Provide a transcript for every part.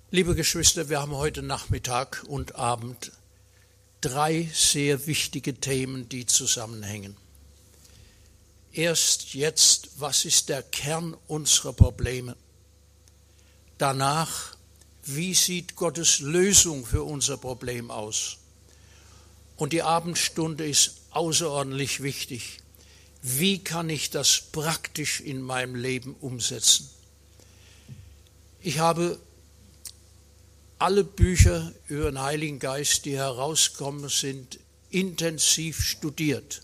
Liebe Geschwister, wir haben heute Nachmittag und Abend 3 sehr wichtige Themen, die zusammenhängen. Erst jetzt, was ist der Kern unserer Probleme? Danach, wie sieht Gottes Lösung für unser Problem aus? Und die Abendstunde ist außerordentlich wichtig. Wie kann ich das praktisch in meinem Leben umsetzen? Ich habe alle Bücher über den Heiligen Geist, die herauskommen, sind intensiv studiert.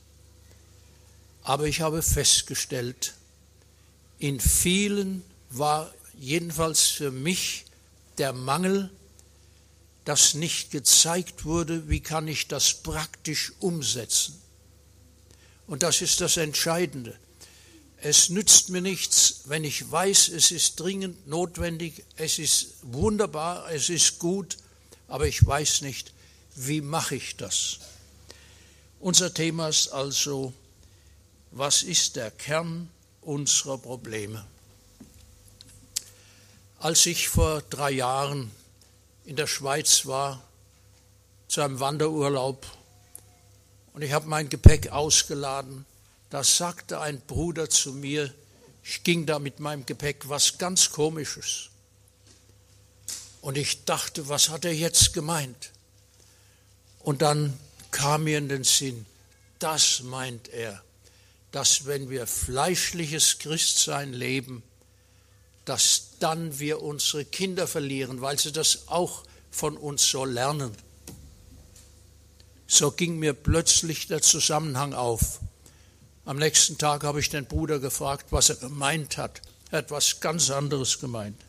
Aber ich habe festgestellt, in vielen war jedenfalls für mich der Mangel, dass nicht gezeigt wurde, wie kann ich das praktisch umsetzen. Und das ist das Entscheidende. Es nützt mir nichts, wenn ich weiß, es ist dringend notwendig, es ist wunderbar, es ist gut, aber ich weiß nicht, wie mache ich das. Unser Thema ist also, was ist der Kern unserer Probleme? Als ich vor 3 Jahren in der Schweiz war, zu einem Wanderurlaub, und ich habe mein Gepäck ausgeladen, da sagte ein Bruder zu mir, ich ging da mit meinem Gepäck, was ganz Komisches. Und ich dachte, was hat er jetzt gemeint? Und dann kam mir in den Sinn, das meint er, dass wenn wir fleischliches Christsein leben, dass dann wir unsere Kinder verlieren, weil sie das auch von uns so lernen. So ging mir plötzlich der Zusammenhang auf. Am nächsten Tag habe ich den Bruder gefragt, was er gemeint hat. Er hat was ganz anderes gemeint.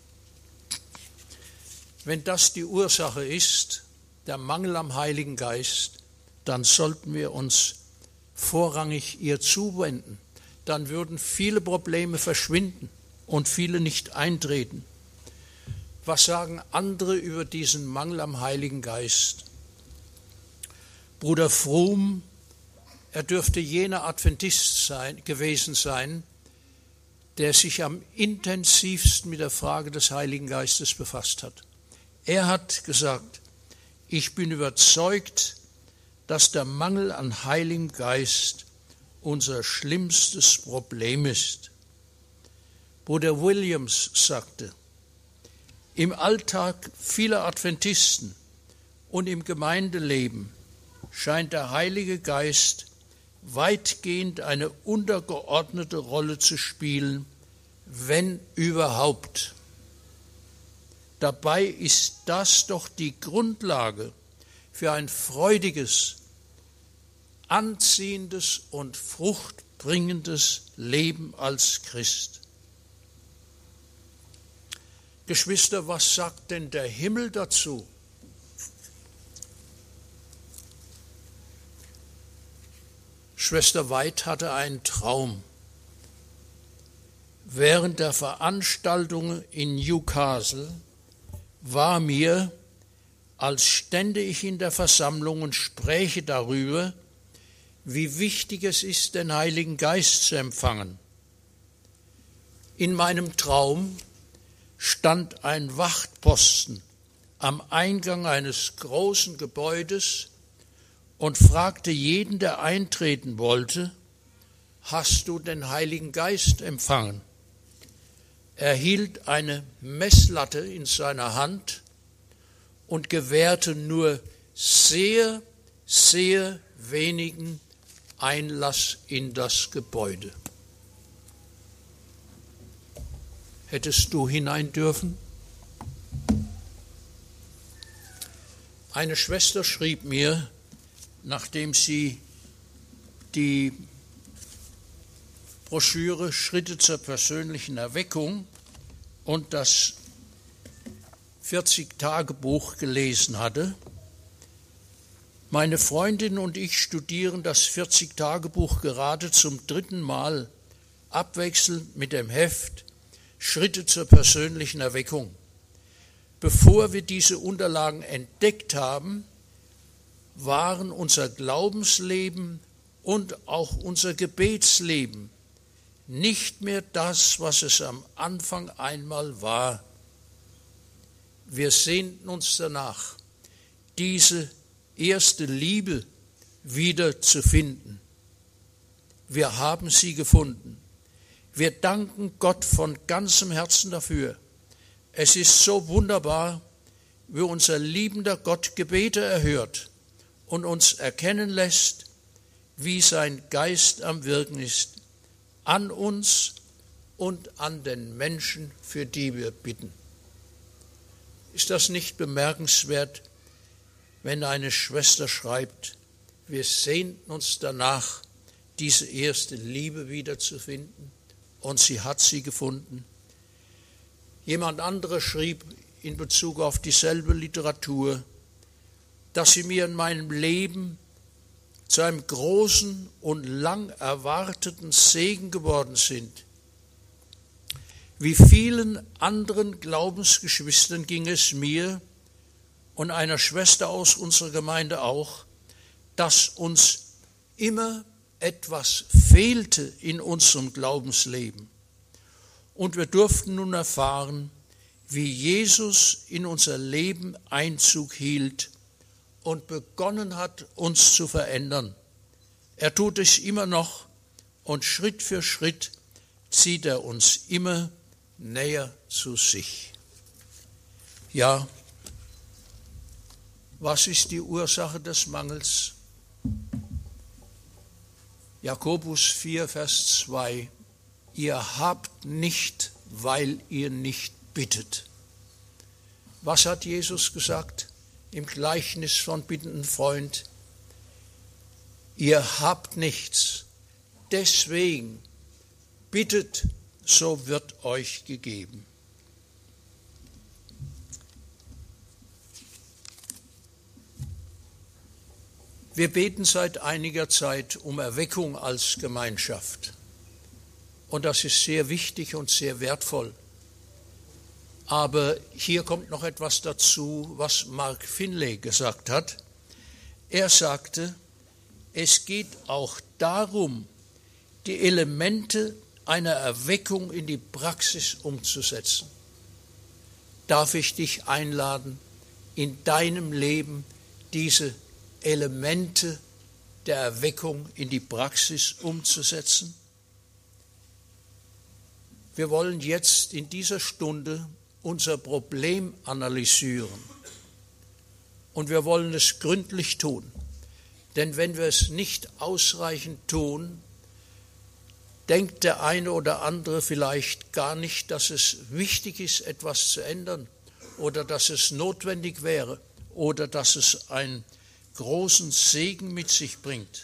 Wenn das die Ursache ist, der Mangel am Heiligen Geist, dann sollten wir uns vorrangig ihr zuwenden. Dann würden viele Probleme verschwinden und viele nicht eintreten. Was sagen andere über diesen Mangel am Heiligen Geist? Bruder Fromm, er dürfte jener Adventist gewesen sein, der sich am intensivsten mit der Frage des Heiligen Geistes befasst hat. Er hat gesagt, ich bin überzeugt, dass der Mangel an Heiligem Geist unser schlimmstes Problem ist. Bruder Williams sagte, im Alltag vieler Adventisten und im Gemeindeleben scheint der Heilige Geist weitgehend eine untergeordnete Rolle zu spielen, wenn überhaupt. Dabei ist das doch die Grundlage für ein freudiges, anziehendes und fruchtbringendes Leben als Christ. Geschwister, was sagt denn der Himmel dazu? Schwester White hatte einen Traum. Während der Veranstaltung in Newcastle war mir, als stände ich in der Versammlung und spräche darüber, wie wichtig es ist, den Heiligen Geist zu empfangen. In meinem Traum stand ein Wachtposten am Eingang eines großen Gebäudes und fragte jeden, der eintreten wollte, hast du den Heiligen Geist empfangen? Er hielt eine Messlatte in seiner Hand und gewährte nur sehr, sehr wenigen Einlass in das Gebäude. Hättest du hinein dürfen? Eine Schwester schrieb mir, nachdem sie die Broschüre Schritte zur persönlichen Erweckung und das 40-Tage-Buch gelesen hatte. Meine Freundin und ich studieren das 40-Tage-Buch gerade zum 3. Mal, abwechselnd mit dem Heft Schritte zur persönlichen Erweckung. Bevor wir diese Unterlagen entdeckt haben, waren unser Glaubensleben und auch unser Gebetsleben nicht mehr das, was es am Anfang einmal war. Wir sehnten uns danach, diese erste Liebe wieder zu finden. Wir haben sie gefunden. Wir danken Gott von ganzem Herzen dafür. Es ist so wunderbar, wie unser liebender Gott Gebete erhört und uns erkennen lässt, wie sein Geist am Wirken ist, an uns und an den Menschen, für die wir bitten. Ist das nicht bemerkenswert, wenn eine Schwester schreibt, wir sehnten uns danach, diese erste Liebe wiederzufinden, und sie hat sie gefunden. Jemand anderes schrieb in Bezug auf dieselbe Literatur, dass sie mir in meinem Leben zu einem großen und lang erwarteten Segen geworden sind. Wie vielen anderen Glaubensgeschwistern ging es mir und einer Schwester aus unserer Gemeinde auch, dass uns immer etwas fehlte in unserem Glaubensleben. Und wir durften nun erfahren, wie Jesus in unser Leben Einzug hielt und begonnen hat, uns zu verändern. Er tut es immer noch und Schritt für Schritt zieht er uns immer näher zu sich. Ja, was ist die Ursache des Mangels? Jakobus 4, Vers 2. Ihr habt nicht, weil ihr nicht bittet. Was hat Jesus gesagt im Gleichnis von bittenden Freund? Ihr habt nichts, deswegen bittet, so wird euch gegeben. Wir beten seit einiger Zeit um Erweckung als Gemeinschaft. Und das ist sehr wichtig und sehr wertvoll. Aber hier kommt noch etwas dazu, was Mark Finlay gesagt hat. Er sagte, es geht auch darum, die Elemente einer Erweckung in die Praxis umzusetzen. Darf ich dich einladen, in deinem Leben diese Elemente der Erweckung in die Praxis umzusetzen? Wir wollen jetzt in dieser Stunde unser Problem analysieren. Und wir wollen es gründlich tun. Denn wenn wir es nicht ausreichend tun, denkt der eine oder andere vielleicht gar nicht, dass es wichtig ist, etwas zu ändern oder dass es notwendig wäre oder dass es einen großen Segen mit sich bringt.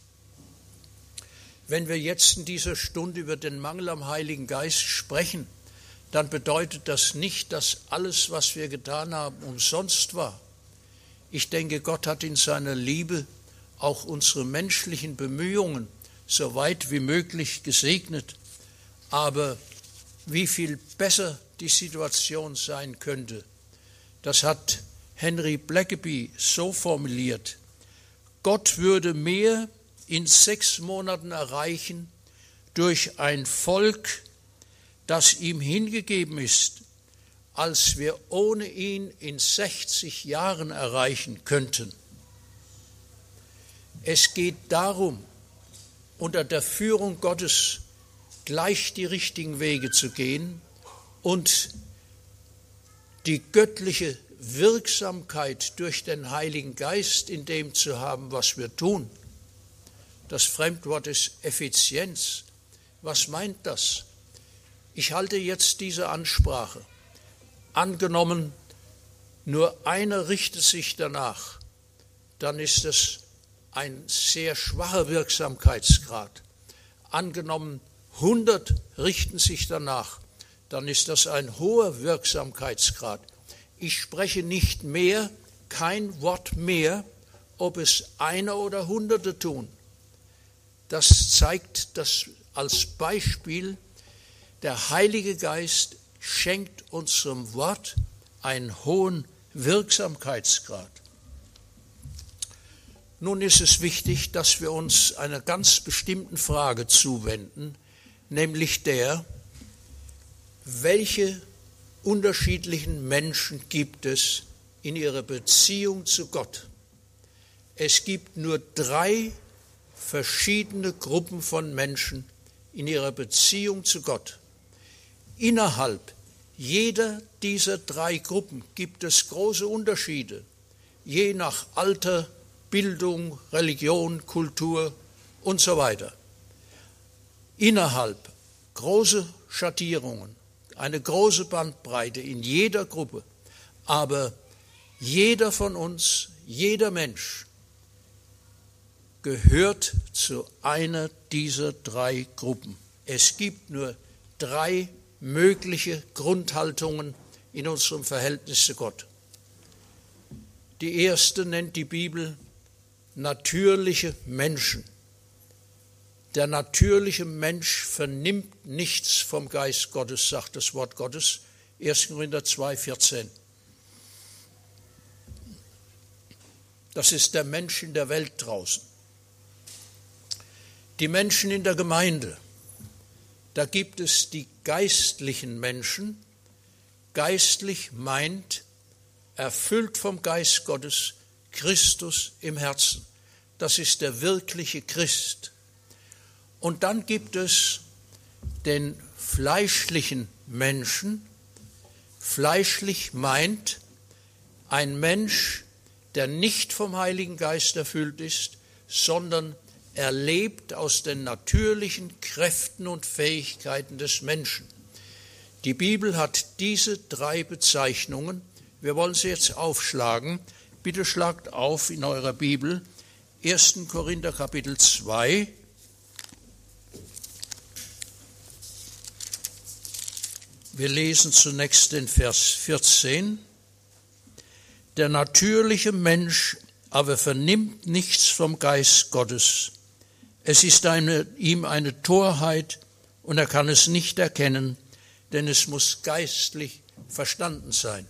Wenn wir jetzt in dieser Stunde über den Mangel am Heiligen Geist sprechen, dann bedeutet das nicht, dass alles, was wir getan haben, umsonst war. Ich denke, Gott hat in seiner Liebe auch unsere menschlichen Bemühungen so weit wie möglich gesegnet. Aber wie viel besser die Situation sein könnte, das hat Henry Blackaby so formuliert: Gott würde mehr in 6 Monaten erreichen durch ein Volk, das ihm hingegeben ist, als wir ohne ihn in 60 Jahren erreichen könnten. Es geht darum, unter der Führung Gottes gleich die richtigen Wege zu gehen und die göttliche Wirksamkeit durch den Heiligen Geist in dem zu haben, was wir tun. Das Fremdwort ist Effizienz. Was meint das? Ich halte jetzt diese Ansprache. Angenommen, nur einer richtet sich danach, dann ist es ein sehr schwacher Wirksamkeitsgrad. Angenommen, 100 richten sich danach, dann ist das ein hoher Wirksamkeitsgrad. Ich spreche nicht mehr, kein Wort mehr, ob es einer oder Hunderte tun. Das zeigt das als Beispiel, der Heilige Geist schenkt unserem Wort einen hohen Wirksamkeitsgrad. Nun ist es wichtig, dass wir uns einer ganz bestimmten Frage zuwenden, nämlich der, welche unterschiedlichen Menschen gibt es in ihrer Beziehung zu Gott? Es gibt nur 3 verschiedene Gruppen von Menschen in ihrer Beziehung zu Gott. Innerhalb jeder dieser 3 Gruppen gibt es große Unterschiede, je nach Alter, Bildung, Religion, Kultur und so weiter. Innerhalb große Schattierungen, eine große Bandbreite in jeder Gruppe, aber jeder von uns, jeder Mensch gehört zu einer dieser 3 Gruppen. Es gibt nur 3 mögliche Grundhaltungen in unserem Verhältnis zu Gott. Die erste nennt die Bibel natürliche Menschen. Der natürliche Mensch vernimmt nichts vom Geist Gottes, sagt das Wort Gottes, 1. Korinther 2, 14. Das ist der Mensch in der Welt draußen. Die Menschen in der Gemeinde, da gibt es die geistlichen Menschen. Geistlich meint, erfüllt vom Geist Gottes, Christus im Herzen. Das ist der wirkliche Christ. Und dann gibt es den fleischlichen Menschen. Fleischlich meint ein Mensch, der nicht vom Heiligen Geist erfüllt ist, sondern er lebt aus den natürlichen Kräften und Fähigkeiten des Menschen. Die Bibel hat diese 3 Bezeichnungen. Wir wollen sie jetzt aufschlagen. Bitte schlagt auf in eurer Bibel 1. Korinther Kapitel 2. Wir lesen zunächst den Vers 14. Der natürliche Mensch aber vernimmt nichts vom Geist Gottes. Es ist ihm eine Torheit und er kann es nicht erkennen, denn es muss geistlich verstanden sein.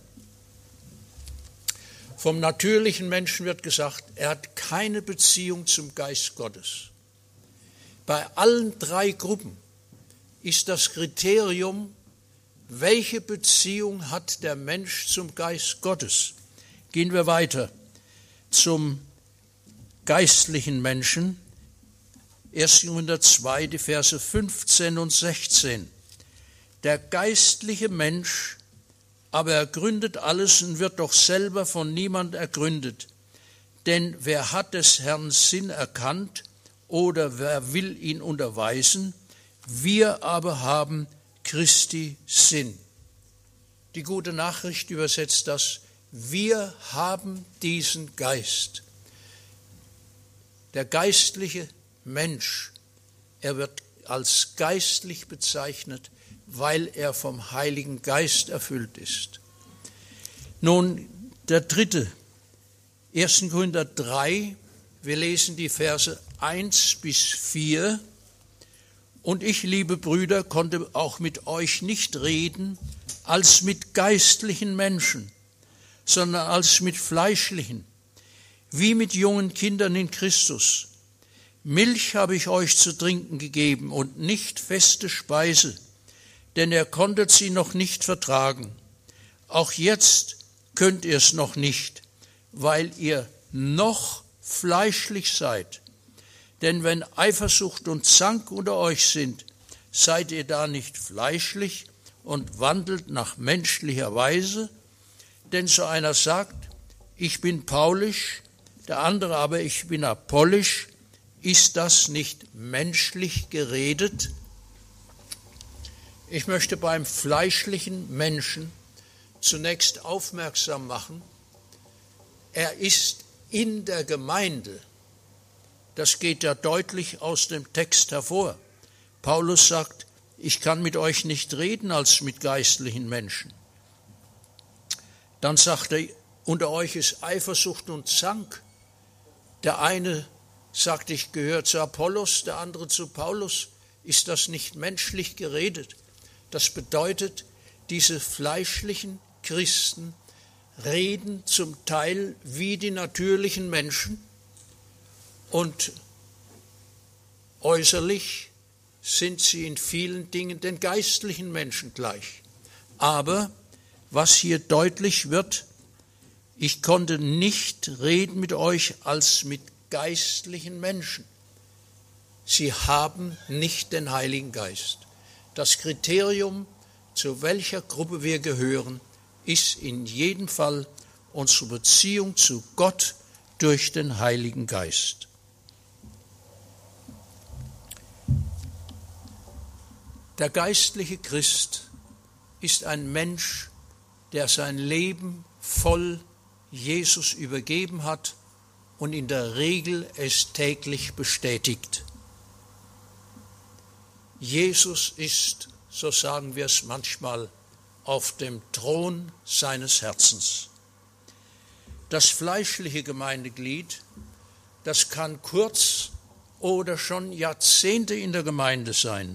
Vom natürlichen Menschen wird gesagt, er hat keine Beziehung zum Geist Gottes. Bei allen 3 Gruppen ist das Kriterium, welche Beziehung hat der Mensch zum Geist Gottes? Gehen wir weiter zum geistlichen Menschen. 1. Korinther 2, die Verse 15 und 16. Der geistliche Mensch aber ergründet alles und wird doch selber von niemand ergründet. Denn wer hat des Herrn Sinn erkannt oder wer will ihn unterweisen? Wir aber haben Christi Sinn. Die gute Nachricht übersetzt das: Wir haben diesen Geist. Der geistliche Mensch, er wird als geistlich bezeichnet, weil er vom Heiligen Geist erfüllt ist. Nun, der dritte, 1. Korinther 3, wir lesen die Verse 1 bis 4. Und ich, liebe Brüder, konnte auch mit euch nicht reden als mit geistlichen Menschen, sondern als mit fleischlichen, wie mit jungen Kindern in Christus. Milch habe ich euch zu trinken gegeben und nicht feste Speise, denn ihr konntet sie noch nicht vertragen. Auch jetzt könnt ihr es noch nicht, weil ihr noch fleischlich seid. Denn wenn Eifersucht und Zank unter euch sind, seid ihr da nicht fleischlich und wandelt nach menschlicher Weise? Denn so einer sagt, ich bin paulisch, der andere aber, ich bin apollisch. Ist das nicht menschlich geredet? Ich möchte beim fleischlichen Menschen zunächst aufmerksam machen, er ist in der Gemeinde. Das geht ja deutlich aus dem Text hervor. Paulus sagt, ich kann mit euch nicht reden als mit geistlichen Menschen. Dann sagt er, unter euch ist Eifersucht und Zank. Der eine sagt, ich gehöre zu Apollos, der andere zu Paulus. Ist das nicht menschlich geredet? Das bedeutet, diese fleischlichen Christen reden zum Teil wie die natürlichen Menschen und äußerlich sind sie in vielen Dingen den geistlichen Menschen gleich. Aber was hier deutlich wird: Ich konnte nicht reden mit euch als mit geistlichen Menschen. Sie haben nicht den Heiligen Geist. Das Kriterium, zu welcher Gruppe wir gehören, ist in jedem Fall unsere Beziehung zu Gott durch den Heiligen Geist. Der geistliche Christ ist ein Mensch, der sein Leben voll Jesus übergeben hat und in der Regel es täglich bestätigt. Jesus ist, so sagen wir es manchmal, auf dem Thron seines Herzens. Das fleischliche Gemeindeglied, das kann kurz oder schon Jahrzehnte in der Gemeinde sein.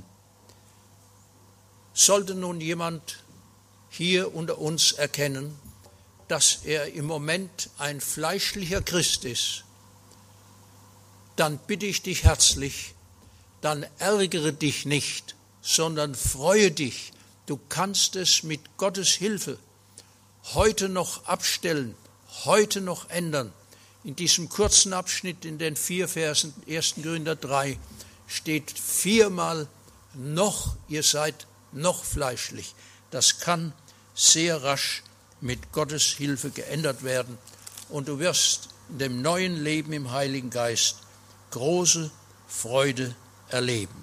Sollte nun jemand hier unter uns erkennen, dass er im Moment ein fleischlicher Christ ist, dann bitte ich dich herzlich, dann ärgere dich nicht, sondern freue dich. Du kannst es mit Gottes Hilfe heute noch abstellen, heute noch ändern. In diesem kurzen Abschnitt in den 4 Versen 1. Korinther 3 steht 4-mal noch, ihr seid noch fleischlich. Das kann sehr rasch mit Gottes Hilfe geändert werden und du wirst in dem neuen Leben im Heiligen Geist große Freude erleben.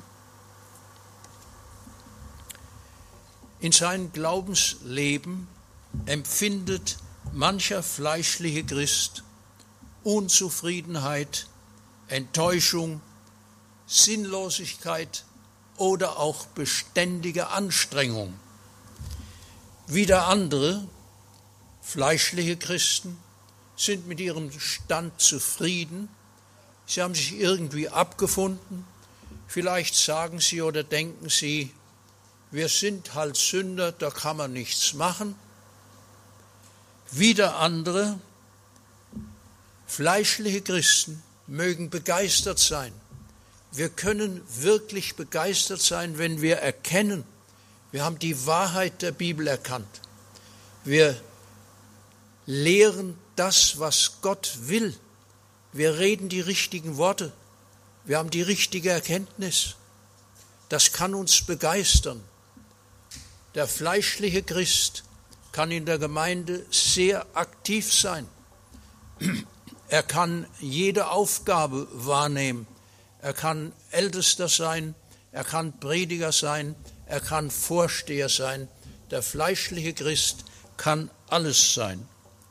In seinem Glaubensleben empfindet mancher fleischliche Christ Unzufriedenheit, Enttäuschung, Sinnlosigkeit oder auch beständige Anstrengung. Wieder andere, fleischliche Christen, sind mit ihrem Stand zufrieden. Sie haben sich irgendwie abgefunden. Vielleicht sagen sie oder denken sie, wir sind halt Sünder, da kann man nichts machen. Wieder andere, fleischliche Christen, mögen begeistert sein. Wir können wirklich begeistert sein, wenn wir erkennen, wir haben die Wahrheit der Bibel erkannt. Wir lehren das, was Gott will. Wir reden die richtigen Worte. Wir haben die richtige Erkenntnis. Das kann uns begeistern. Der fleischliche Christ kann in der Gemeinde sehr aktiv sein. Er kann jede Aufgabe wahrnehmen. Er kann Ältester sein, er kann Prediger sein, er kann Vorsteher sein. Der fleischliche Christ kann alles sein.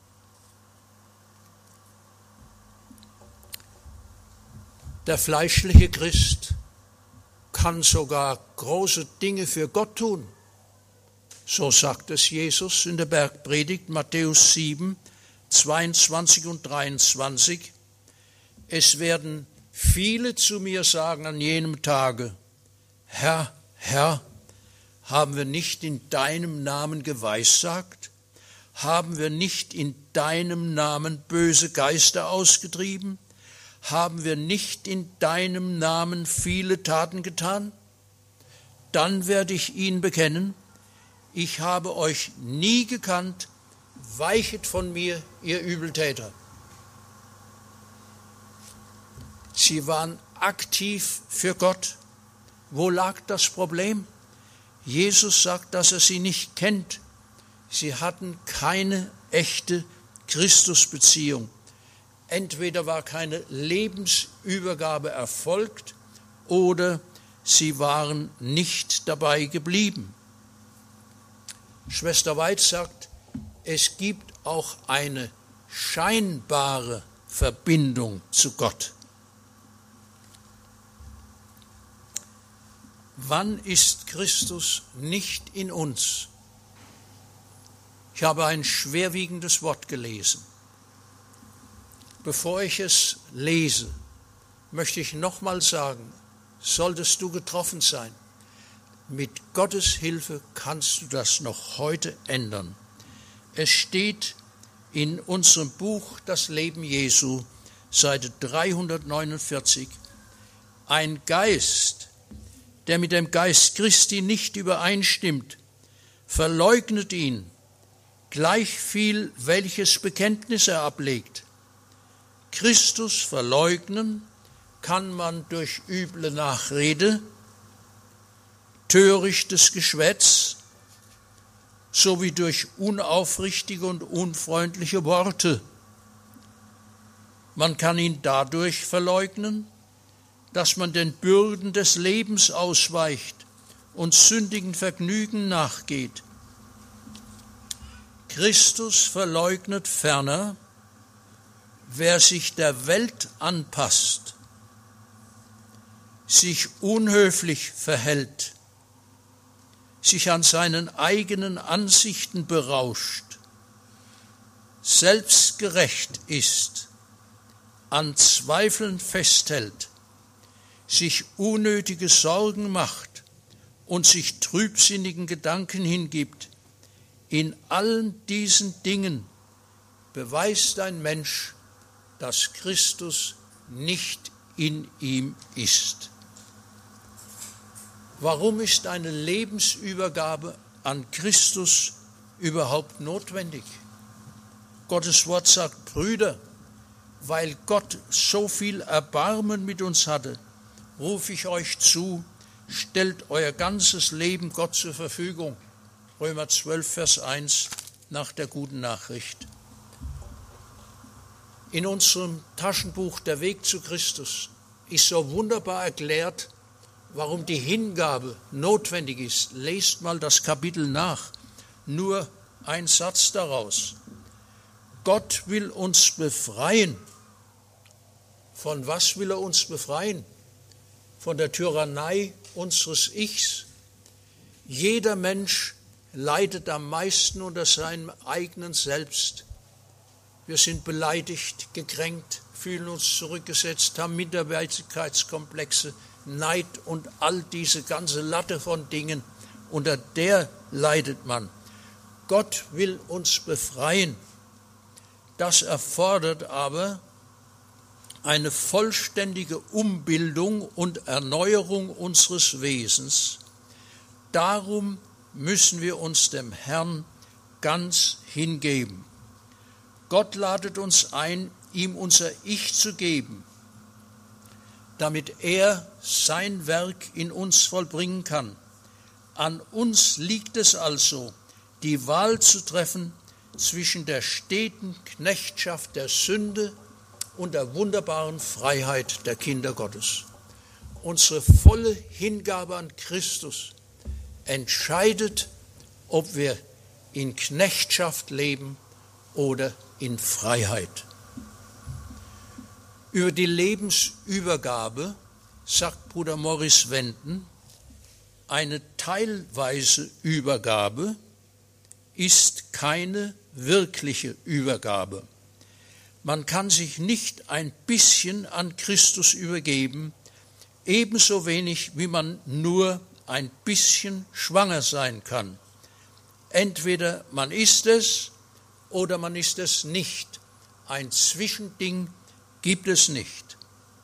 Der fleischliche Christ kann sogar große Dinge für Gott tun. So sagt es Jesus in der Bergpredigt, Matthäus 7, 22 und 23. Es werden viele zu mir sagen an jenem Tage, Herr, Herr, haben wir nicht in deinem Namen geweissagt? Haben wir nicht in deinem Namen böse Geister ausgetrieben? Haben wir nicht in deinem Namen viele Taten getan? Dann werde ich ihnen bekennen, ich habe euch nie gekannt, weichet von mir, ihr Übeltäter. Sie waren aktiv für Gott. Wo lag das Problem? Jesus sagt, dass er sie nicht kennt. Sie hatten keine echte Christusbeziehung. Entweder war keine Lebensübergabe erfolgt oder sie waren nicht dabei geblieben. Schwester Weid sagt, es gibt auch eine scheinbare Verbindung zu Gott. Wann ist Christus nicht in uns? Ich habe ein schwerwiegendes Wort gelesen. Bevor ich es lese, möchte ich nochmal sagen, solltest du getroffen sein, mit Gottes Hilfe kannst du das noch heute ändern. Es steht in unserem Buch Das Leben Jesu, Seite 349, ein Geist, der mit dem Geist Christi nicht übereinstimmt, verleugnet ihn. gleich viel, welches Bekenntnis er ablegt. Christus verleugnen kann man durch üble Nachrede, törichtes Geschwätz sowie durch unaufrichtige und unfreundliche Worte. Man kann ihn dadurch verleugnen, dass man den Bürden des Lebens ausweicht und sündigen Vergnügen nachgeht. Christus verleugnet ferner, wer sich der Welt anpasst, sich unhöflich verhält, sich an seinen eigenen Ansichten berauscht, selbstgerecht ist, an Zweifeln festhält, sich unnötige Sorgen macht und sich trübsinnigen Gedanken hingibt. In allen diesen Dingen beweist ein Mensch, dass Christus nicht in ihm ist. Warum ist eine Lebensübergabe an Christus überhaupt notwendig? Gottes Wort sagt, Brüder, weil Gott so viel Erbarmen mit uns hatte, rufe ich euch zu, stellt euer ganzes Leben Gott zur Verfügung. Römer 12, Vers 1 nach der guten Nachricht. In unserem Taschenbuch Der Weg zu Christus ist so wunderbar erklärt, warum die Hingabe notwendig ist. Lest mal das Kapitel nach, nur ein Satz daraus. Gott will uns befreien. Von was will er uns befreien? Von der Tyrannei unseres Ichs. Jeder Mensch leidet am meisten unter seinem eigenen Selbst. Wir sind beleidigt, gekränkt, fühlen uns zurückgesetzt, haben Minderwertigkeitskomplexe, Neid und all diese ganze Latte von Dingen, unter der leidet man. Gott will uns befreien. Das erfordert aber eine vollständige Umbildung und Erneuerung unseres Wesens. Darum müssen wir uns dem Herrn ganz hingeben. Gott ladet uns ein, ihm unser Ich zu geben, damit er sein Werk in uns vollbringen kann. An uns liegt es also, die Wahl zu treffen zwischen der steten Knechtschaft der Sünde und der wunderbaren Freiheit der Kinder Gottes. Unsere volle Hingabe an Christus entscheidet, ob wir in Knechtschaft leben oder in Freiheit. Über die Lebensübergabe sagt Bruder Morris Wenden, eine teilweise Übergabe ist keine wirkliche Übergabe. Man kann sich nicht ein bisschen an Christus übergeben, ebenso wenig wie man nur ein bisschen schwanger sein kann. Entweder man ist es oder man ist es nicht. Ein Zwischending gibt es nicht.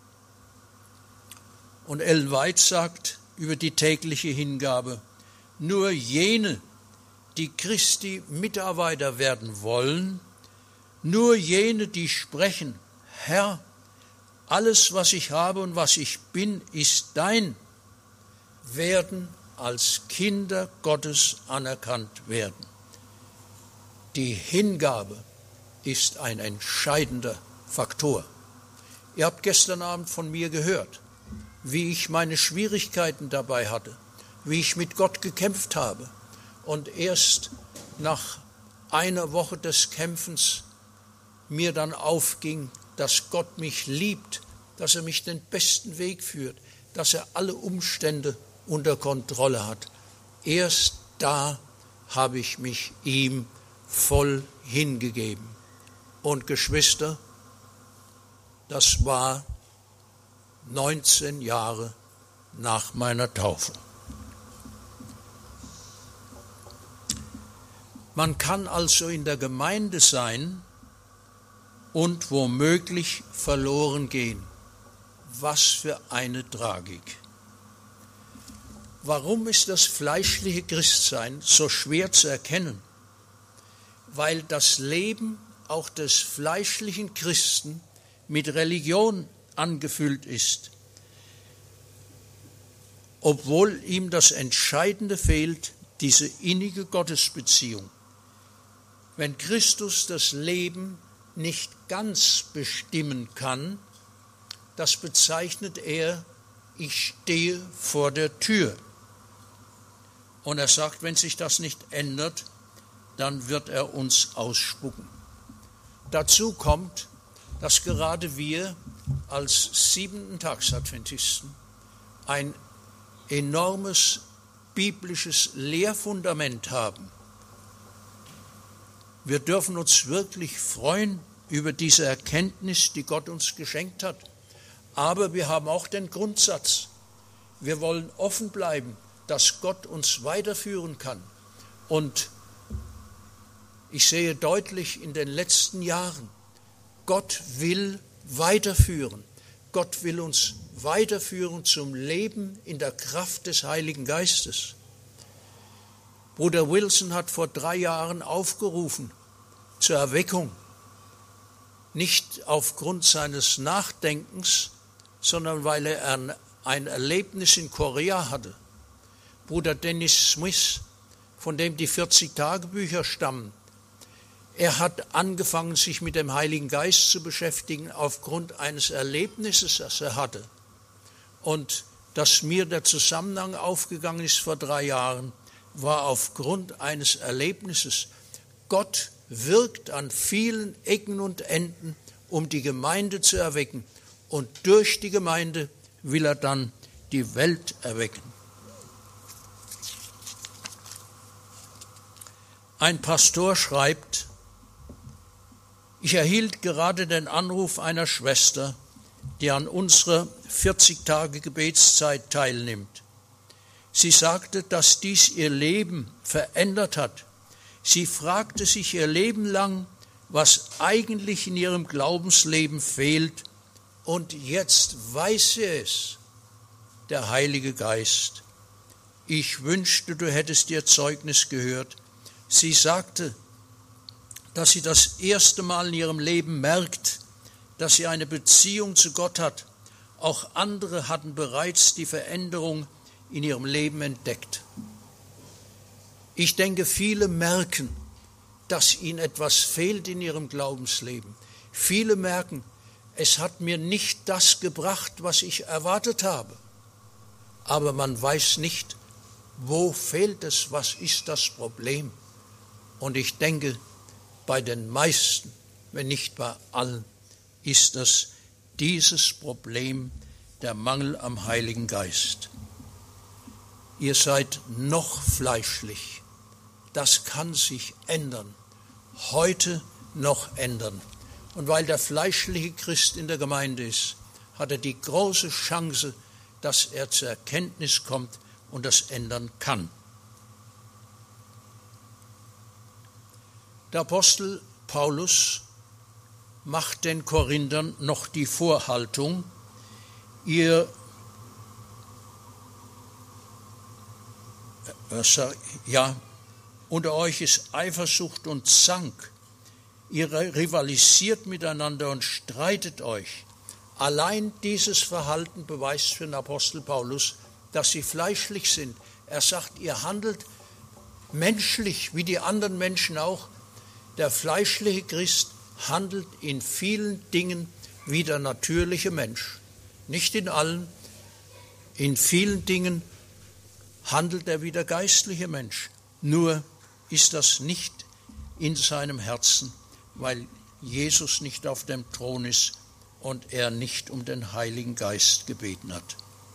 Und Ellen White sagt über die tägliche Hingabe, nur jene, die Christi Mitarbeiter werden wollen, nur jene, die sprechen, Herr, alles, was ich habe und was ich bin, ist dein, werden als Kinder Gottes anerkannt werden. Die Hingabe ist ein entscheidender Faktor. Ihr habt gestern Abend von mir gehört, wie ich meine Schwierigkeiten dabei hatte, wie ich mit Gott gekämpft habe. Und erst nach einer Woche des Kämpfens mir dann aufging, dass Gott mich liebt, dass er mich den besten Weg führt, dass er alle Umstände unter Kontrolle hat. Erst da habe ich mich ihm voll hingegeben. Und Geschwister, das war 19 Jahre nach meiner Taufe. Man kann also in der Gemeinde sein und womöglich verloren gehen. Was für eine Tragik. Warum ist das fleischliche Christsein so schwer zu erkennen? weil das Leben auch des fleischlichen Christen mit Religion angefüllt ist, obwohl ihm das Entscheidende fehlt, diese innige Gottesbeziehung. Wenn Christus das Leben nicht ganz bestimmen kann, das bezeichnet er: Ich stehe vor der Tür. Und er sagt, wenn sich das nicht ändert, dann wird er uns ausspucken. Dazu kommt, dass gerade wir als Siebenten-Tags-Adventisten ein enormes biblisches Lehrfundament haben. Wir dürfen uns wirklich freuen über diese Erkenntnis, die Gott uns geschenkt hat. Aber wir haben auch den Grundsatz, wir wollen offen bleiben, dass Gott uns weiterführen kann. Und ich sehe deutlich in den letzten Jahren, Gott will weiterführen. Gott will uns weiterführen zum Leben in der Kraft des Heiligen Geistes. Bruder Wilson hat vor 3 Jahren aufgerufen zur Erweckung, nicht aufgrund seines Nachdenkens, sondern weil er ein Erlebnis in Korea hatte. Bruder Dennis Smith, von dem die 40 Tagebücher stammen, er hat angefangen, sich mit dem Heiligen Geist zu beschäftigen aufgrund eines Erlebnisses, das er hatte. Und dass mir der Zusammenhang aufgegangen ist vor 3 Jahren, war aufgrund eines Erlebnisses. Gott wirkt an vielen Ecken und Enden, um die Gemeinde zu erwecken. Und durch die Gemeinde will er dann die Welt erwecken. Ein Pastor schreibt: Ich erhielt gerade den Anruf einer Schwester, die an unserer 40-Tage-Gebetszeit teilnimmt. Sie sagte, dass dies ihr Leben verändert hat. Sie fragte sich ihr Leben lang, was eigentlich in ihrem Glaubensleben fehlt, und jetzt weiß sie es, der Heilige Geist. Ich wünschte, du hättest ihr Zeugnis gehört. Sie sagte, dass sie das erste Mal in ihrem Leben merkt, dass sie eine Beziehung zu Gott hat. Auch andere hatten bereits die Veränderung in ihrem Leben entdeckt. Ich denke, viele merken, dass ihnen etwas fehlt in ihrem Glaubensleben. Viele merken, es hat mir nicht das gebracht, was ich erwartet habe. Aber man weiß nicht, wo fehlt es, was ist das Problem. Und ich denke, bei den meisten, wenn nicht bei allen, ist das dieses Problem, der Mangel am Heiligen Geist. Ihr seid noch fleischlich. Das kann sich ändern. Heute noch ändern. Und weil der fleischliche Christ in der Gemeinde ist, hat er die große Chance, dass er zur Erkenntnis kommt und das ändern kann. Der Apostel Paulus macht den Korinthern noch die Vorhaltung, unter euch ist Eifersucht und Zank. Ihr rivalisiert miteinander und streitet euch. Allein dieses Verhalten beweist für den Apostel Paulus, dass sie fleischlich sind. Er sagt, ihr handelt menschlich, wie die anderen Menschen auch. Der fleischliche Christ handelt in vielen Dingen wie der natürliche Mensch. Nicht in allen, in vielen Dingen handelt er wie der geistliche Mensch. Nur ist das nicht in seinem Herzen, weil Jesus nicht auf dem Thron ist und er nicht um den Heiligen Geist gebeten hat.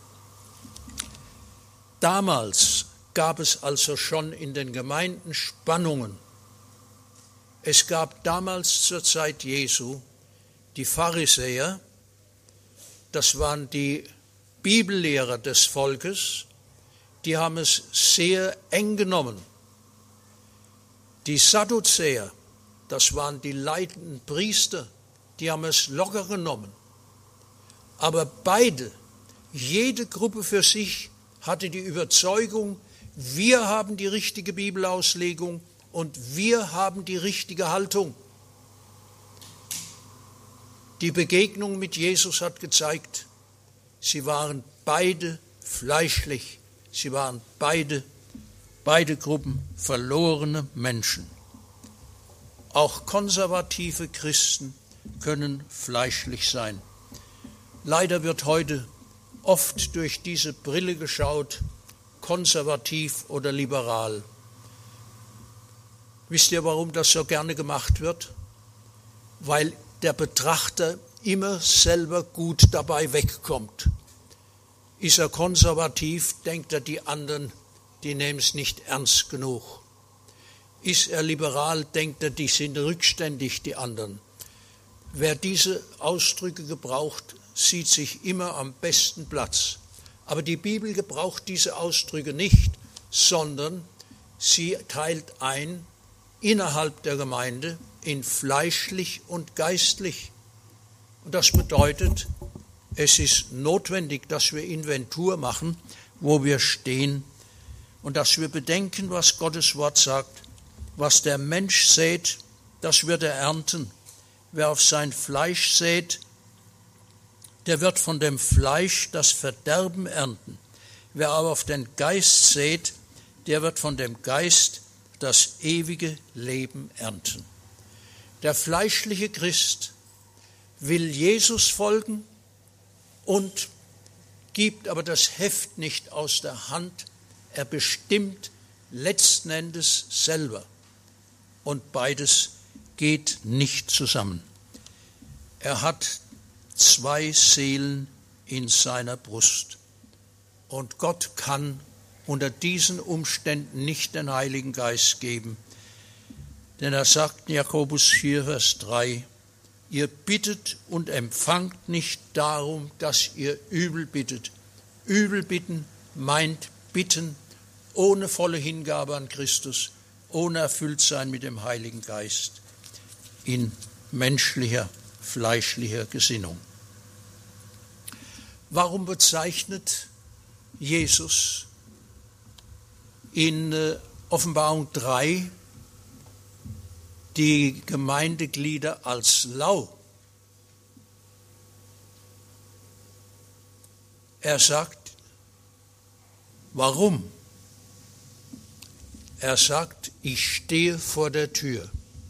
Damals gab es also schon in den Gemeinden Spannungen. Es gab damals zur Zeit Jesu die Pharisäer, das waren die Bibellehrer des Volkes, die haben es sehr eng genommen. Die Sadduzäer, das waren die leitenden Priester, die haben es locker genommen. Aber beide, jede Gruppe für sich, hatte die Überzeugung, wir haben die richtige Bibelauslegung und wir haben die richtige Haltung. Die Begegnung mit Jesus hat gezeigt, sie waren beide fleischlich, sie waren beide Gruppen verlorene Menschen. Auch konservative Christen können fleischlich sein. Leider wird heute oft durch diese Brille geschaut, konservativ oder liberal. Wisst ihr, warum das so gerne gemacht wird? Weil der Betrachter immer selber gut dabei wegkommt. Ist er konservativ, denkt er, die anderen, die nehmen es nicht ernst genug. Ist er liberal, denkt er, die sind rückständig, die anderen. Wer diese Ausdrücke gebraucht, sieht sich immer am besten Platz. Aber die Bibel gebraucht diese Ausdrücke nicht, sondern sie teilt ein innerhalb der Gemeinde in fleischlich und geistlich. Und das bedeutet, es ist notwendig, dass wir Inventur machen, wo wir stehen und dass wir bedenken, was Gottes Wort sagt. Was der Mensch sät, das wird er ernten. Wer auf sein Fleisch sät, der wird von dem Fleisch das Verderben ernten. Wer aber auf den Geist sät, der wird von dem Geist das ewige Leben ernten. Der fleischliche Christ will Jesus folgen und gibt aber das Heft nicht aus der Hand. Er bestimmt letzten Endes selber. Und beides geht nicht zusammen. Er hat zwei Seelen in seiner Brust. Und Gott kann unter diesen Umständen nicht den Heiligen Geist geben. Denn er sagt in Jakobus 4, Vers 3, ihr bittet und empfangt nicht darum, dass ihr übel bittet. Übel bitten meint bitten ohne volle Hingabe an Christus, ohne erfüllt sein mit dem Heiligen Geist, in menschlicher, fleischlicher Gesinnung. Warum bezeichnet Jesus in Offenbarung 3 die Gemeindeglieder als lau? Er sagt, warum? Er sagt, ich stehe vor der Tür.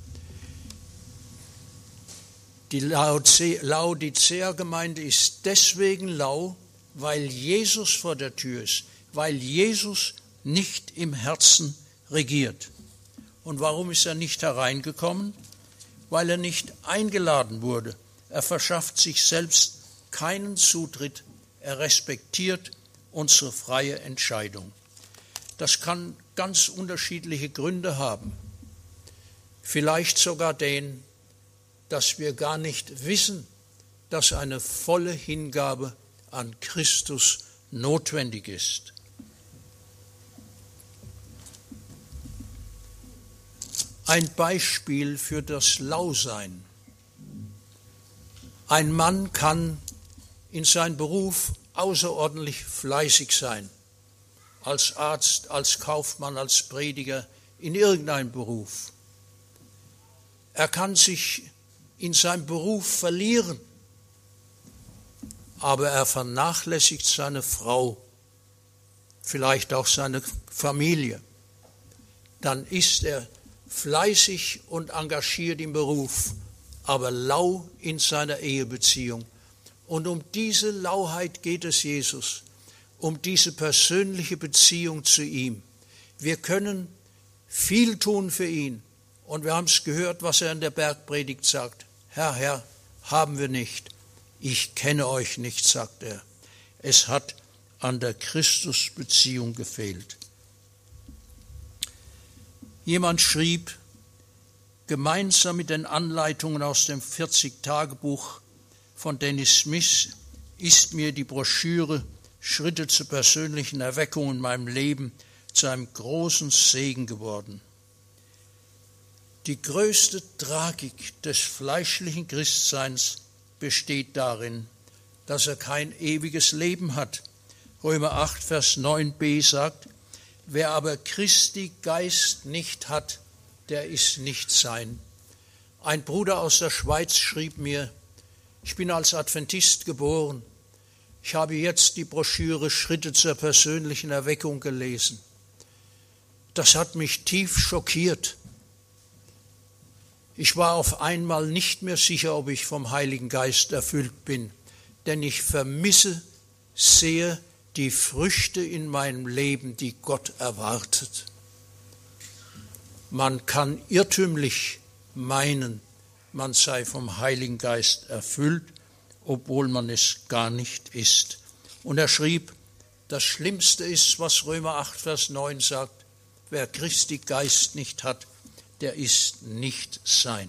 Die Laodicea-Gemeinde ist deswegen lau, weil Jesus vor der Tür ist, weil Jesus nicht im Herzen regiert. Und warum ist er nicht hereingekommen? Weil er nicht eingeladen wurde. Er verschafft sich selbst keinen Zutritt. Er respektiert unsere freie Entscheidung. Das kann ganz unterschiedliche Gründe haben. Vielleicht sogar den, dass wir gar nicht wissen, dass eine volle Hingabe an Christus notwendig ist. Ein Beispiel für das Lausein. Ein Mann kann in seinem Beruf außerordentlich fleißig sein, als Arzt, als Kaufmann, als Prediger, in irgendeinem Beruf. Er kann sich in seinem Beruf verlieren, aber er vernachlässigt seine Frau, vielleicht auch seine Familie. Dann ist er fleißig und engagiert im Beruf, aber lau in seiner Ehebeziehung. Und um diese Lauheit geht es Jesus, um diese persönliche Beziehung zu ihm. Wir können viel tun für ihn. Und wir haben es gehört, was er in der Bergpredigt sagt. Herr, Herr, haben wir nicht. Ich kenne euch nicht, sagt er. Es hat an der Christusbeziehung gefehlt. Jemand schrieb, gemeinsam mit den Anleitungen aus dem 40-Tage-Buch von Dennis Smith ist mir die Broschüre Schritte zur persönlichen Erweckung in meinem Leben zu einem großen Segen geworden. Die größte Tragik des fleischlichen Christseins besteht darin, dass er kein ewiges Leben hat. Römer 8, Vers 9b sagt, wer aber Christi Geist nicht hat, der ist nicht sein. Ein Bruder aus der Schweiz schrieb mir, ich bin als Adventist geboren. Ich habe jetzt die Broschüre Schritte zur persönlichen Erweckung gelesen. Das hat mich tief schockiert. Ich war auf einmal nicht mehr sicher, ob ich vom Heiligen Geist erfüllt bin, denn ich vermisse sehr die Früchte in meinem Leben, die Gott erwartet. Man kann irrtümlich meinen, man sei vom Heiligen Geist erfüllt, obwohl man es gar nicht ist. Und er schrieb, das Schlimmste ist, was Römer 8, Vers 9 sagt, wer Christi Geist nicht hat, der ist nicht sein.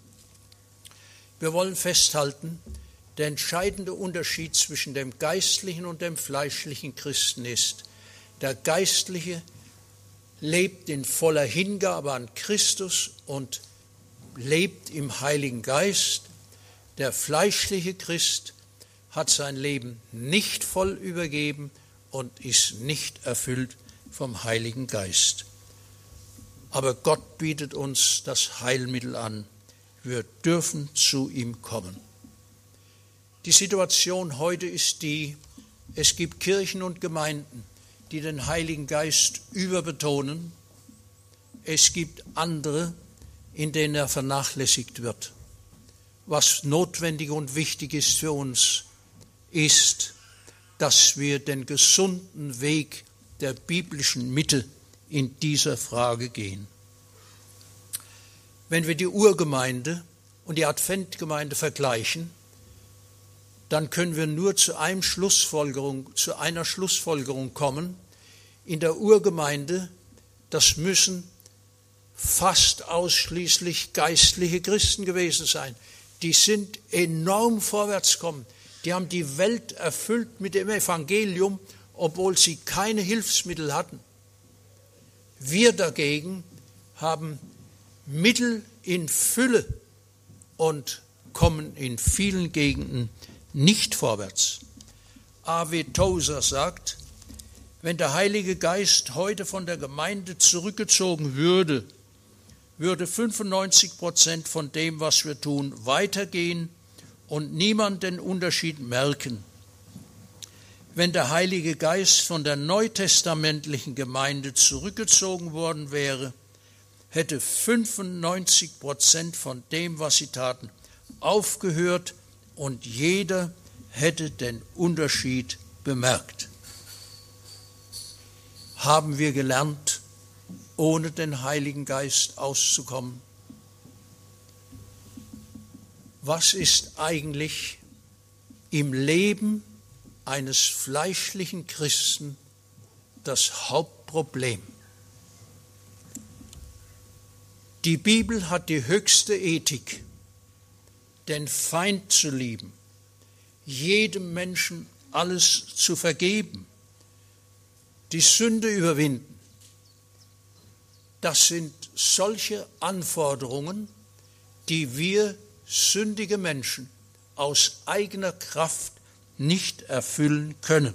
Wir wollen festhalten, der entscheidende Unterschied zwischen dem geistlichen und dem fleischlichen Christen ist, der Geistliche lebt in voller Hingabe an Christus und lebt im Heiligen Geist. Der fleischliche Christ hat sein Leben nicht voll übergeben und ist nicht erfüllt vom Heiligen Geist. Aber Gott bietet uns das Heilmittel an. Wir dürfen zu ihm kommen. Die Situation heute ist die, es gibt Kirchen und Gemeinden, die den Heiligen Geist überbetonen. Es gibt andere, in denen er vernachlässigt wird. Was notwendig und wichtig ist für uns, ist, dass wir den gesunden Weg der biblischen Mitte in dieser Frage gehen. Wenn wir die Urgemeinde und die Adventgemeinde vergleichen, dann können wir nur zu einer Schlussfolgerung kommen. In der Urgemeinde, das müssen fast ausschließlich geistliche Christen gewesen sein. Die sind enorm vorwärtsgekommen. Die haben die Welt erfüllt mit dem Evangelium, obwohl sie keine Hilfsmittel hatten. Wir dagegen haben Mittel in Fülle und kommen in vielen Gegenden nicht vorwärts. A.W. Tozer sagt, wenn der Heilige Geist heute von der Gemeinde zurückgezogen würde 95% von dem, was wir tun, weitergehen und niemand den Unterschied merken. Wenn der Heilige Geist von der neutestamentlichen Gemeinde zurückgezogen worden wäre, hätte 95% von dem, was sie taten, aufgehört und jeder hätte den Unterschied bemerkt. Haben wir gelernt, ohne den Heiligen Geist auszukommen? Was ist eigentlich im Leben eines fleischlichen Christen das Hauptproblem? Die Bibel hat die höchste Ethik, den Feind zu lieben, jedem Menschen alles zu vergeben, die Sünde überwinden. Das sind solche Anforderungen, die wir sündige Menschen aus eigener Kraft nicht erfüllen können.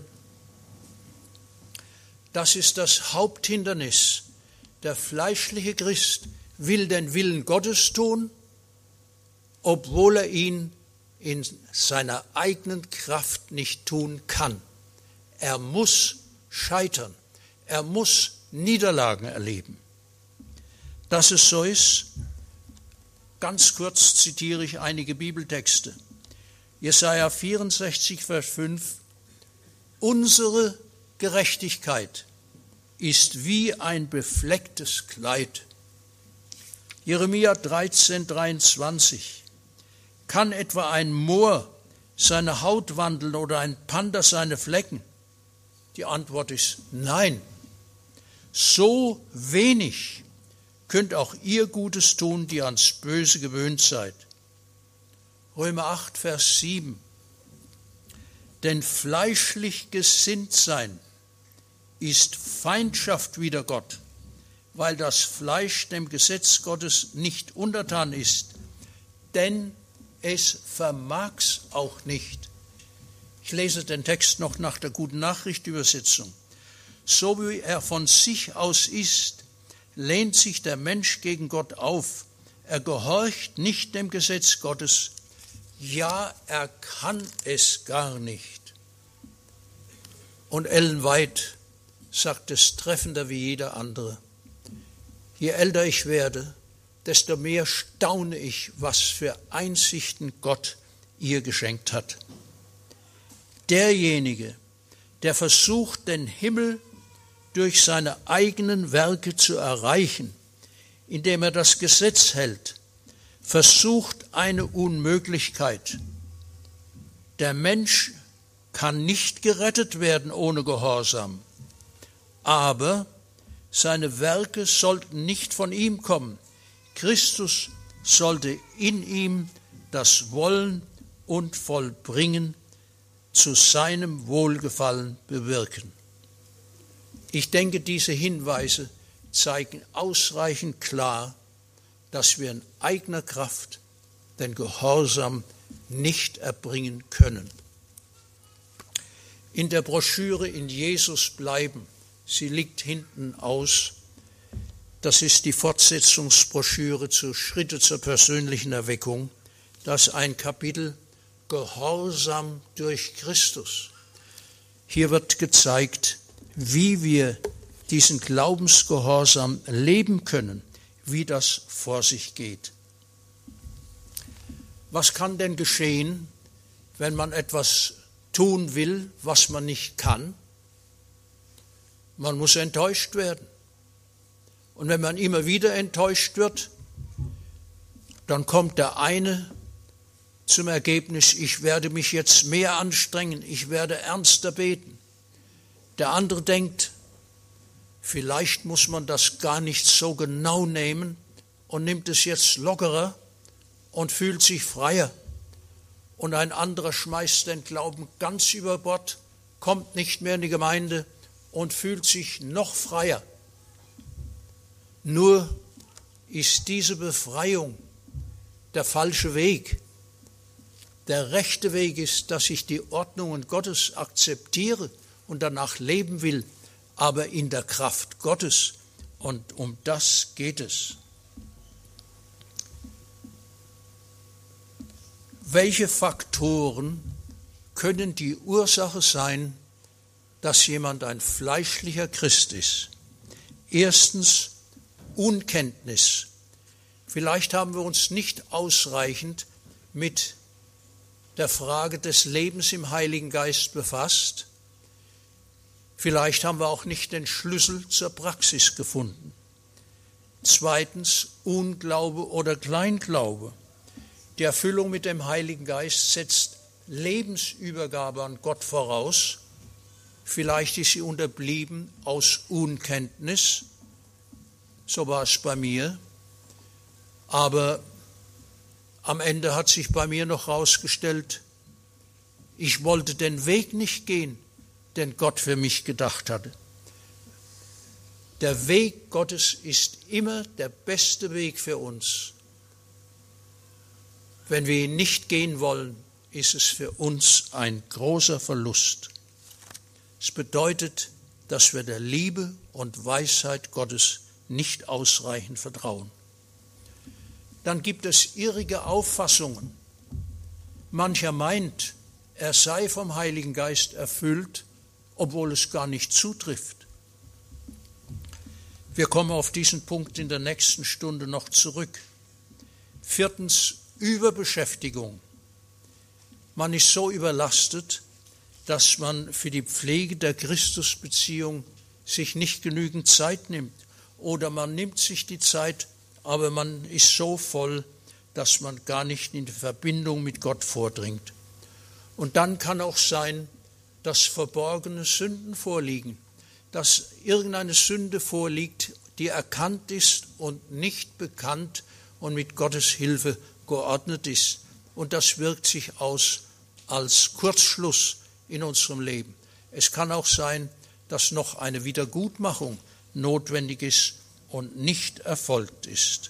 Das ist das Haupthindernis. Der fleischliche Christ will den Willen Gottes tun, obwohl er ihn in seiner eigenen Kraft nicht tun kann. Er muss scheitern. Er muss Niederlagen erleben. Dass es so ist, ganz kurz zitiere ich einige Bibeltexte. Jesaja 64, Vers 5. Unsere Gerechtigkeit ist wie ein beflecktes Kleid. Jeremia 13, 23. Kann etwa ein Moor seine Haut wandeln oder ein Panther seine Flecken? Die Antwort ist nein. So wenig könnt auch ihr Gutes tun, die ans Böse gewöhnt seid. Römer 8, Vers 7. Denn fleischlich gesinnt sein ist Feindschaft wider Gott, weil das Fleisch dem Gesetz Gottes nicht untertan ist, denn es vermag's auch nicht. Ich lese den Text noch nach der Guten Nachricht Übersetzung. So wie er von sich aus ist, lehnt sich der Mensch gegen Gott auf. Er gehorcht nicht dem Gesetz Gottes. Ja, er kann es gar nicht. Und Ellen White sagt es treffender wie jeder andere. Je älter ich werde, desto mehr staune ich, was für Einsichten Gott ihr geschenkt hat. Derjenige, der versucht, den Himmel durch seine eigenen Werke zu erreichen, indem er das Gesetz hält, versucht eine Unmöglichkeit. Der Mensch kann nicht gerettet werden ohne Gehorsam, aber seine Werke sollten nicht von ihm kommen. Christus sollte in ihm das Wollen und Vollbringen zu seinem Wohlgefallen bewirken. Ich denke, diese Hinweise zeigen ausreichend klar, dass wir in eigener Kraft den Gehorsam nicht erbringen können. In der Broschüre In Jesus bleiben, sie liegt hinten aus, das ist die Fortsetzungsbroschüre zu Schritte zur persönlichen Erweckung, das ist ein Kapitel Gehorsam durch Christus. Hier wird gezeigt, wie wir diesen Glaubensgehorsam leben können, wie das vor sich geht. Was kann denn geschehen, wenn man etwas tun will, was man nicht kann? Man muss enttäuscht werden. Und wenn man immer wieder enttäuscht wird, dann kommt der eine zum Ergebnis, ich werde mich jetzt mehr anstrengen, ich werde ernster beten. Der andere denkt, vielleicht muss man das gar nicht so genau nehmen und nimmt es jetzt lockerer und fühlt sich freier. Und ein anderer schmeißt den Glauben ganz über Bord, kommt nicht mehr in die Gemeinde und fühlt sich noch freier. Nur ist diese Befreiung der falsche Weg. Der rechte Weg ist, dass ich die Ordnungen Gottes akzeptiere und danach leben will, aber in der Kraft Gottes. Und um das geht es. Welche Faktoren können die Ursache sein, dass jemand ein fleischlicher Christ ist? Erstens Unkenntnis. Vielleicht haben wir uns nicht ausreichend mit der Frage des Lebens im Heiligen Geist befasst. Vielleicht haben wir auch nicht den Schlüssel zur Praxis gefunden. Zweitens Unglaube oder Kleinglaube. Die Erfüllung mit dem Heiligen Geist setzt Lebensübergabe an Gott voraus. Vielleicht ist sie unterblieben aus Unkenntnis. So war es bei mir. Aber am Ende hat sich bei mir noch herausgestellt, ich wollte den Weg nicht gehen, den Gott für mich gedacht hatte. Der Weg Gottes ist immer der beste Weg für uns. Wenn wir ihn nicht gehen wollen, ist es für uns ein großer Verlust. Es bedeutet, dass wir der Liebe und Weisheit Gottes nicht ausreichend vertrauen. Dann gibt es irrige Auffassungen. Mancher meint, er sei vom Heiligen Geist erfüllt, obwohl es gar nicht zutrifft. Wir kommen auf diesen Punkt in der nächsten Stunde noch zurück. Viertens, Überbeschäftigung. Man ist so überlastet, dass man für die Pflege der Christusbeziehung sich nicht genügend Zeit nimmt. Oder man nimmt sich die Zeit, aber man ist so voll, dass man gar nicht in die Verbindung mit Gott vordringt. Und dann kann auch sein, dass verborgene Sünden vorliegen, dass irgendeine Sünde vorliegt, die erkannt ist und nicht bekannt und mit Gottes Hilfe geordnet ist. Und das wirkt sich aus als Kurzschluss in unserem Leben. Es kann auch sein, dass noch eine Wiedergutmachung notwendig ist und nicht erfolgt ist.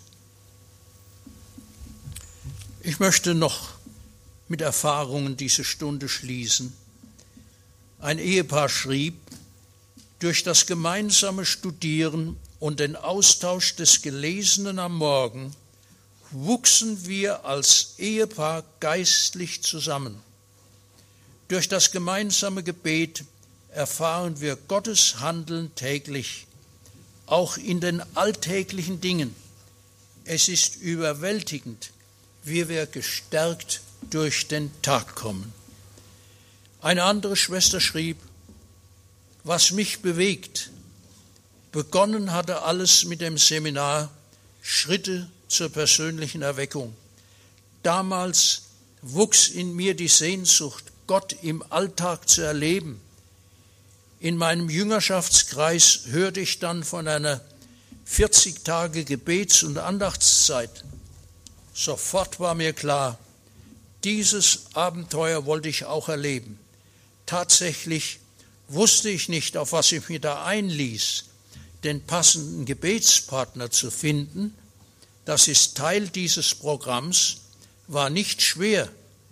Ich möchte noch mit Erfahrungen diese Stunde schließen. Ein Ehepaar schrieb, Durch das gemeinsame Studieren und den Austausch des Gelesenen am Morgen wuchsen wir als Ehepaar geistlich zusammen. Durch das gemeinsame Gebet erfahren wir Gottes Handeln täglich, auch in den alltäglichen Dingen. Es ist überwältigend, wie wir gestärkt durch den Tag kommen. Eine andere Schwester schrieb, was mich bewegt. Begonnen hatte alles mit dem Seminar Schritte zur persönlichen Erweckung. Damals wuchs in mir die Sehnsucht, Gott im Alltag zu erleben. In meinem Jüngerschaftskreis hörte ich dann von einer 40 Tage Gebets- und Andachtszeit. Sofort war mir klar, dieses Abenteuer wollte ich auch erleben. Tatsächlich wusste ich nicht, auf was ich mich da einließ, den passenden Gebetspartner zu finden. Das ist Teil dieses Programms, war nicht schwer.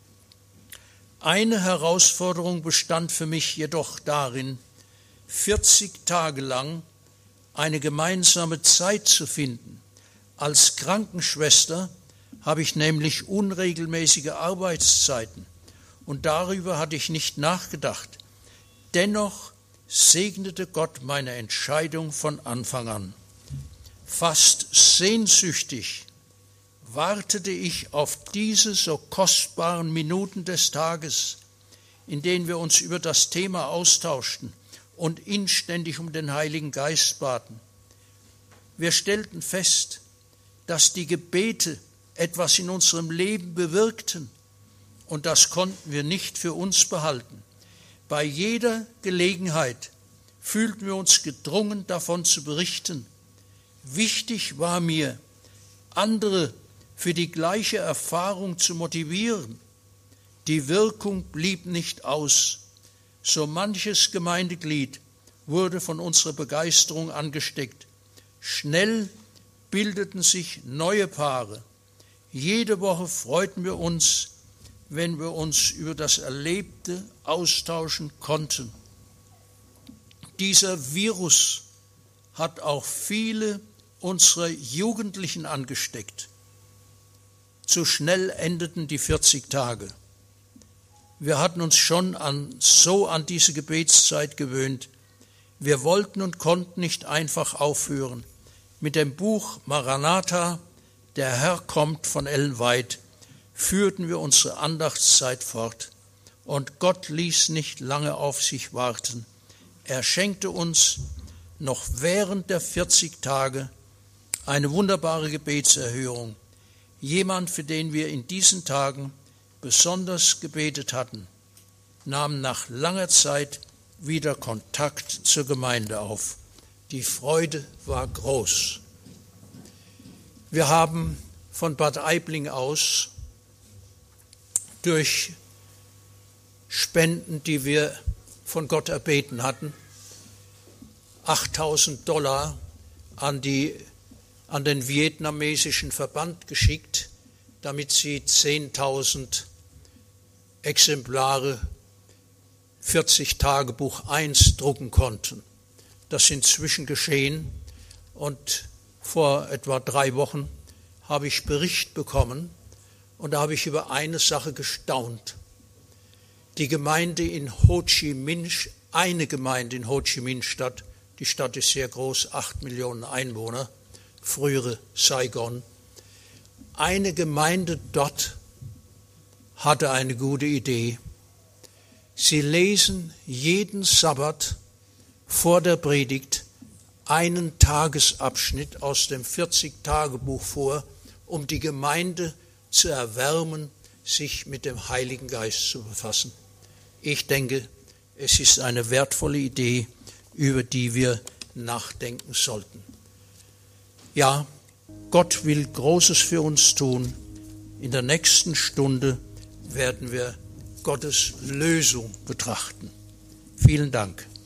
Eine Herausforderung bestand für mich jedoch darin, 40 Tage lang eine gemeinsame Zeit zu finden. Als Krankenschwester habe ich nämlich unregelmäßige Arbeitszeiten und darüber hatte ich nicht nachgedacht. Dennoch segnete Gott meine Entscheidung von Anfang an. Fast sehnsüchtig wartete ich auf diese so kostbaren Minuten des Tages, in denen wir uns über das Thema austauschten und inständig um den Heiligen Geist baten. Wir stellten fest, dass die Gebete etwas in unserem Leben bewirkten und das konnten wir nicht für uns behalten. Bei jeder Gelegenheit fühlten wir uns gedrungen, davon zu berichten. Wichtig war mir, andere für die gleiche Erfahrung zu motivieren. Die Wirkung blieb nicht aus. So manches Gemeindeglied wurde von unserer Begeisterung angesteckt. Schnell bildeten sich neue Paare. Jede Woche freuten wir uns, wenn wir uns über das Erlebte austauschen konnten. Dieser Virus hat auch viele unserer Jugendlichen angesteckt. Zu schnell endeten die 40 Tage. Wir hatten uns schon an diese Gebetszeit gewöhnt. Wir wollten und konnten nicht einfach aufhören. Mit dem Buch Maranatha, der Herr kommt von Ellen White, führten wir unsere Andachtszeit fort. Und Gott ließ nicht lange auf sich warten. Er schenkte uns noch während der 40 Tage eine wunderbare Gebetserhörung. Jemand, für den wir in diesen Tagen besonders gebetet hatten, nahm nach langer Zeit wieder Kontakt zur Gemeinde auf. Die Freude war groß. Wir haben von Bad Aibling aus durch Spenden, die wir von Gott erbeten hatten, $8.000 an den vietnamesischen Verband geschickt, damit sie 10.000 Exemplare 40 Tagebuch 1 drucken konnten. Das ist inzwischen geschehen und vor etwa 3 Wochen habe ich Bericht bekommen und da habe ich über eine Sache gestaunt. Die Gemeinde in Ho Chi Minh, eine Gemeinde in Ho Chi Minh Stadt, die Stadt ist sehr groß, 8 Millionen Einwohner, frühere Saigon. Eine Gemeinde dort hatte eine gute Idee. Sie lesen jeden Sabbat vor der Predigt einen Tagesabschnitt aus dem 40-Tagebuch vor, um die Gemeinde zu erwärmen, sich mit dem Heiligen Geist zu befassen. Ich denke, es ist eine wertvolle Idee, über die wir nachdenken sollten. Ja, Gott will Großes für uns tun. In der nächsten Stunde werden wir Gottes Lösung betrachten. Vielen Dank.